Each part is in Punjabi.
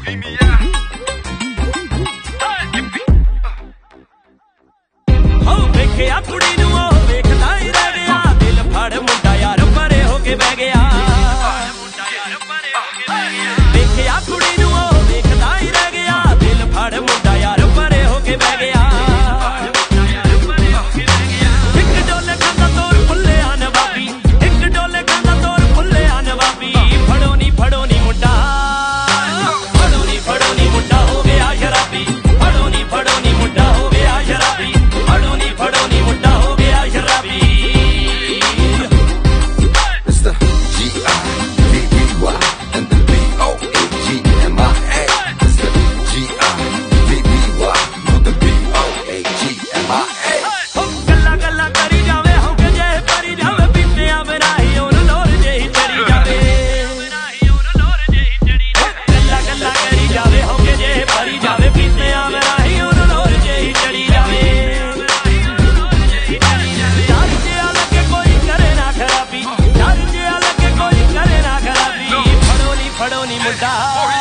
ਵੇਖਿਆ ਕੁੜੀ ਨੂੰ ਉਹ ਵੇਖਦਾ ਹੀ ਰਹਿ ਗਿਆ ਦਿਲ ਫੜ ਮੁੰਡਾ ਯਾਰ ਪਰੇ ਹੋ ਕੇ ਬਹਿ ਗਿਆ ਵੇਖਿਆ ਕੁੜੀ ਨੂੰ ਉਹ ਵੇਖਦਾ ਹੀ ਰਹਿ ਗਿਆ ਦਿਲ ਫੜ ਮੁੰਡਾ ਯਾਰ ਪਰੇ ਹੋ ਕੇ ਬਹਿ ਗਿਆ ਇੱਕ ਡੋਲੇ ਖਾਂਦਾ ਤੋਰ ਫੁੱਲਿਆ ਨਵਾਬੀ ਇੱਕ ਡੋਲੇ ਖਾਂਦਾ ਤੋਰ ਫੁੱਲਿਆ ਨਵਾਬੀ ਫੜੋ ਨੀ ਮੁੰਡਾ ਫੜੋ ਨੀ ਮੁੰਡਾ ਹੋ ਗਿਆ ਸ਼ਰਾਬੀ ਫੜੋ ਨੀ ਮੁੰਡਾ ਹੋ ਗਿਆ ਸ਼ਰਾਬੀ ਫੜੋ ਨੀ ਮੁੰਡਾ ਹੋ ਗਿਆ ਸ਼ਰਾਬੀ It's the G-I-V-V-Y and the B-O-A-G-M-I-A. It's the G-I-V-V-Y and the B-O-A-G-M-I-A. ਗੱਲਾਂ ਗੱਲਾਂ ਕਰੀ ਜਾਵੇ ਹੋ ਕੇ ਜੇ ਪਰੀ ਜਾਵੇ ਪੀਤਿਆਂ ਬਿਨਾਂ ਹੀ ਉਹਨੂੰ ਲੋਰ ਜਿਹੀ ਚੜੀ ਜਾਵੇ ਗੱਲਾਂ ਗੱਲਾਂ ਕਰੀ ਜਾਵੇ ਹੋ ਕੇ ਜੇ ਪਰੀ ਜਾਵੇ ਪੀਤਿਆਂ ਬਿਨਾਂ ਹੀ ਉਹਨੂੰ ਲੋਰ ਜਿਹੀ ਚੜੀ ਜਾਵੇ ਡਰ ਜਿਹਾ ਲੱਗੇ ਕੋਈ ਕਰੇ ਨਾ ਖਰਾਬੀ ਡਰ ਜਿਹਾ ਲੱਗੇ ਕੋਈ ਕਰੇ ਨਾ ਖਰਾਬੀ ਫੜੋ ਨੀ ਮੁੰਡਾ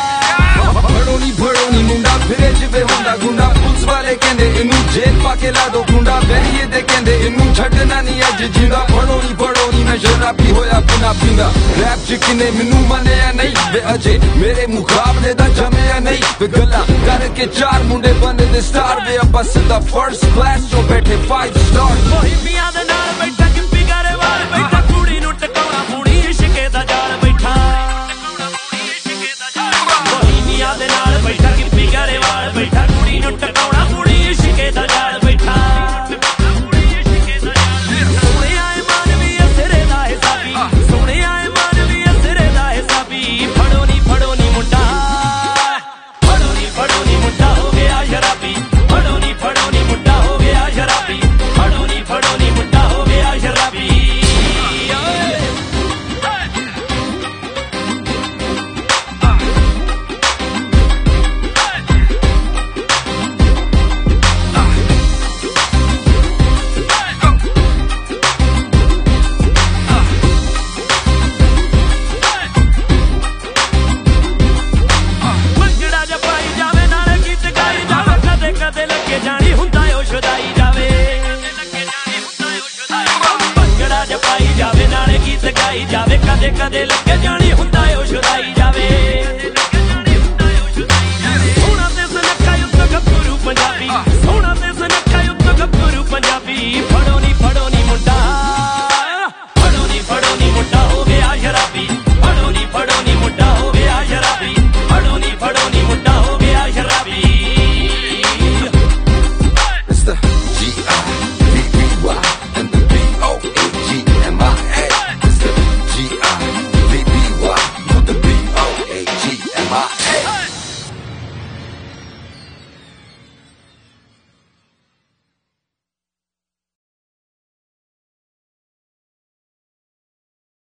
ਫੜੋ ਨੀ ਮੁੰਡਾ ਫਿਰੇ ਜਿਵੇਂ ਹੁੰਦਾ ਗੁੰਡਾ ਪੁਲਿਸ ਵਾਲੇ ਕਹਿੰਦੇ ਇਹਨੂੰ ਜੇਲ੍ਹ ਪਾ ਕੇ ਲਾ ਦੋ ਗੁੰਡਾ ਬੈਰੀਏ ਤੇ ਕਹਿੰਦੇ ਇਹਨੂੰ ਛੱਡਣਾ ਨਹੀਂ ਅੱਜ ਜਿੰਦਾ ਫੜੋ ਨੀ ਮੈਂ ਸ਼ਰਾਬੀ ਹੋਇਆ ਬਿਨਾ ਪੀਂਦਾ ਰੈਪ ਚ ਕਿਨੇ ਮੈਨੂੰ ਮੰਨਿਆ ਨਹੀਂ ਵੇ ਅਜੇ ਮੇਰੇ ਮੁਕਾਬਲੇ ਦਾ ਜਮਿਆ ਨਹੀਂ ਵੇ ਗੱਲਾਂ ਕਰਕੇ ਚਾਰ ਮੁੰਡੇ ਬਣੇ ਦੇ ਸਟਾਰ ਵੇ ਆਪਾਂ ਸਿੱਧਾ ਫਰਸਟ ਕਲਾਸ ਚੋਂ ਬੈਠੇ 5 ਸਟਾਰ ਮੋਹਿਬੀਆਂ ਦੇ ਨਾਲ ਬੈਠਾ ਕਿੰਪੀ ਗਰੇਵਾਲ ਬੈਠਾ ਕੁੜੀ ਨੂੰ ਟਕਾਉਣਾ ਪੂਣੀ ਇਸ਼ਕੇ ਦਾ ਜਾਲ ਬੈਠਾ ਮੋਹਿਬੀਆਂ ਦੇ ਨਾਲ ਬੈਠਾ ਕਿੰਪੀ ਗਰੇਵਾਲ ਬੈਠਾ ਕੁੜੀ ਨੂੰ ਟਕਾਉਣਾ ਪੂਣੀ ਇਸ਼ਕੇ ਦਾ ਜਾਲ ਬੈਠਾ ਸੋਹਣਿਆ ਏ ਮਾਨਵੀ ਸਿਰੇ ਦਾ ਹਿਸਾਬੀ ਸੋਹਣਿਆ ਏ ਮਾਨਵੀ ਸਿਰੇ ਦਾ ਹਿਸਾਬੀ ਫੜੋ ਨੀ ਮੁੰਡਾ ਮੁੰਡਾ ਹੋ ਗਿਆ ਸ਼ਰਾਬੀ ਫੜੋ ਨੀ ਮੁੰਡਾ ਹੋ ਗਿਆ ਸ਼ਰਾਬੀ ਫੜੋ ਨੀ ਮੁੰਡਾ ਹੋ ਗਿਆ ਸ਼ਰਾਬੀ ਕਦੇ ਲੱਗੇ ਜਾਣੀ ਹੁੰਦਾ ਓ ਸ਼ੁਦਾਈ ਜਾਵੇ ਭੰਗੜਾ ਜਪਾਈ ਜਾਵੇ ਨਾਲੇ ਗੀਤ ਗਾਈ ਜਾਵੇ ਕਦੇ ਲੱਗੇ ਜਾਣੀ ਹੁੰਦਾ ਓ ਸ਼ੁਦਾਈ